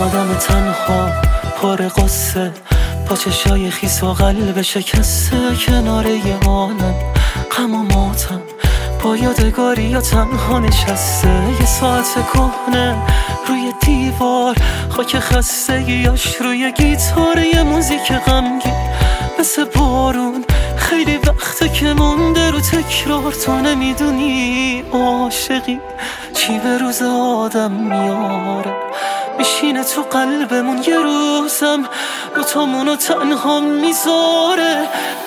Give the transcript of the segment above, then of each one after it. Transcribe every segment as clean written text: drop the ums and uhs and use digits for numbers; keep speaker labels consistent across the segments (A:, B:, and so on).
A: آدم تنها پر قصه با چشای خیس و قلب شکسته کنار یه عالم غم و ماتم با یادگاری یا تنها نشسته. یه ساعت کهنه روی دیوار خاک خسته یاش روی گیتار یه موزیک غمگین مثل بارون خیلی وقته که مونده رو تکرار. تو نمیدونی عاشقی چی به روز آدم میاره میشینه تو قلبمون یه روزم دوتامونو تنها میذاره.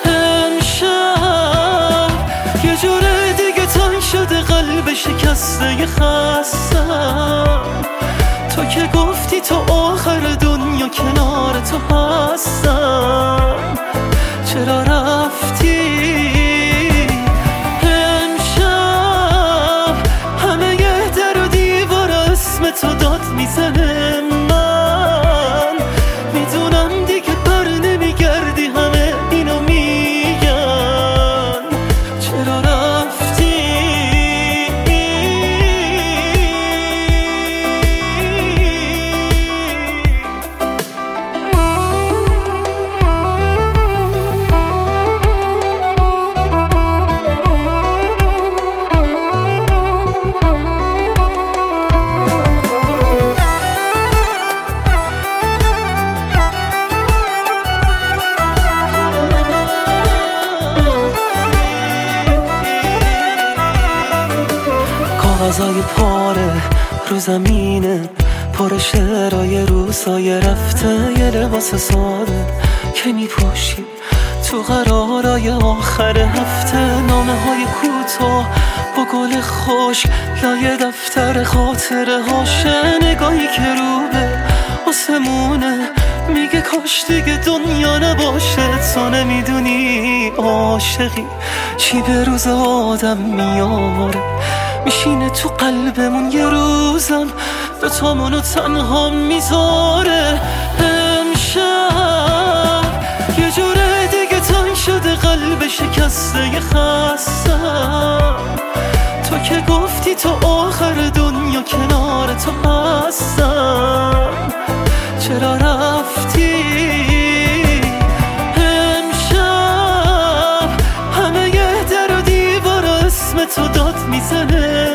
A: امشب یه جوره دیگه تنگ شده قلب شکسته یه خستم. تو که گفتی تو آخر دنیا کنار تو هستم چرا رفتی؟ امشب همه یه در و دیوار اسم تو داد میزنه. من میدونم دیگه بر نمیگردی همه اینو میگن چرا رفتی؟ کاغذای پاره رو زمینه پر شعرهای روزای رفته یه لباس ساده که میپوشی تو قرارای آخر هفته. نامه های کوتاه با گل خوش لای دفتر خاطره هاشه. نگاهی که رو به آسمونه میگه کاش دیگه دنیا نباشه. تو نمیدونی عاشقی چی به روز آدم میاره میشینه تو قلبمون یه روزم دوتامونو تنها میذاره. امشب یه جوره دیگه تنگ شده قلب شکسته یه خستم. تو که گفتی تو آخر دنیا کنار تو هستم چرا رفتی؟ امشب همه یه در و دیوار اسم تو داد میزنه.